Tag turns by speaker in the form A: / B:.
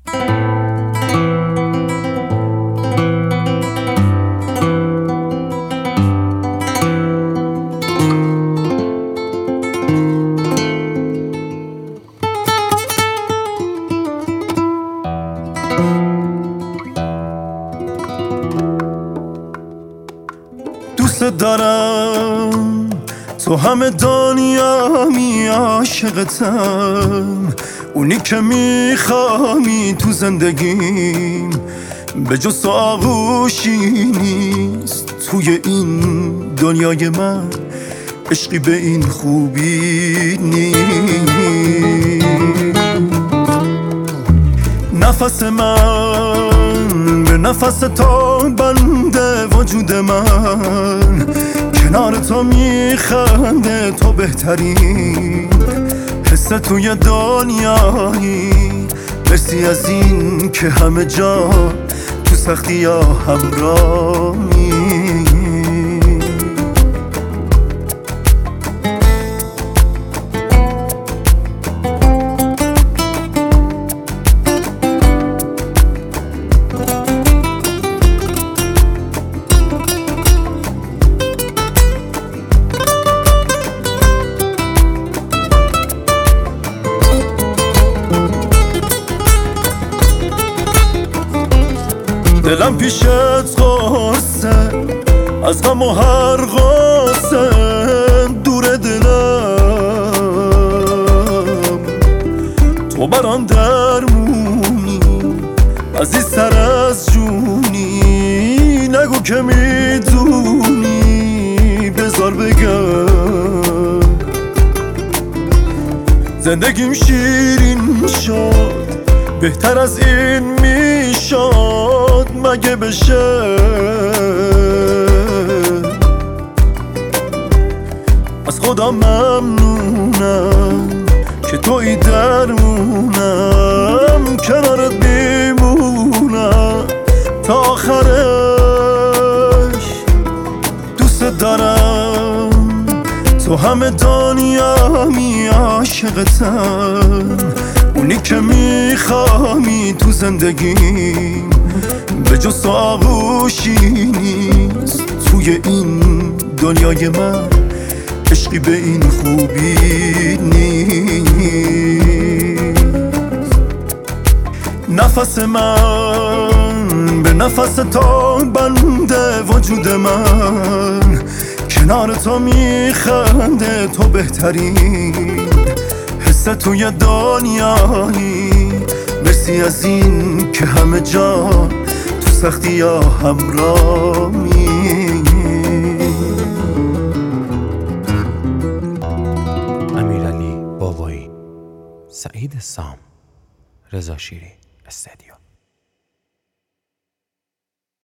A: دوست دارم تو همه دنیامی، عاشقتم، اونی که میخوامی تو زندگیم، به جز تو آغوشی نیست توی این دنیای من، عشقی به این خوبی نیست. نفس من به نفس تو بنده وجود من، کنار تو میخنده تو بهترین حس توی دنیایی، مرسی از این که همه جا تو سختی ها همراهی. دلم پیشت قرصه از غم و هر غصه، دور دلم تو برام درمونی، عزیزتر از جونی، نگو که میدونی بذار بگم. زندگیم شیرین شد، بهتر از این میشد مگه بشه. از خدا ممنونم که تویی درمونم، کنارت میمونم تا آخرش. دوست دارم تو همه دنیامی، عاشقتم، اونی که میخوامی تو زندگیم، به جز تو آغوشی نیست توی این دنیای من، عشقی به این خوبی نیست. نفس من به نفس تو بنده وجود من، کنار تو میخنده تو بهترین حس توی دنیایی، مرسی از این که همه جا تو سختی ها همراهی.
B: امیرعلی بابایی، سعید سام، رضا شیری استدیو.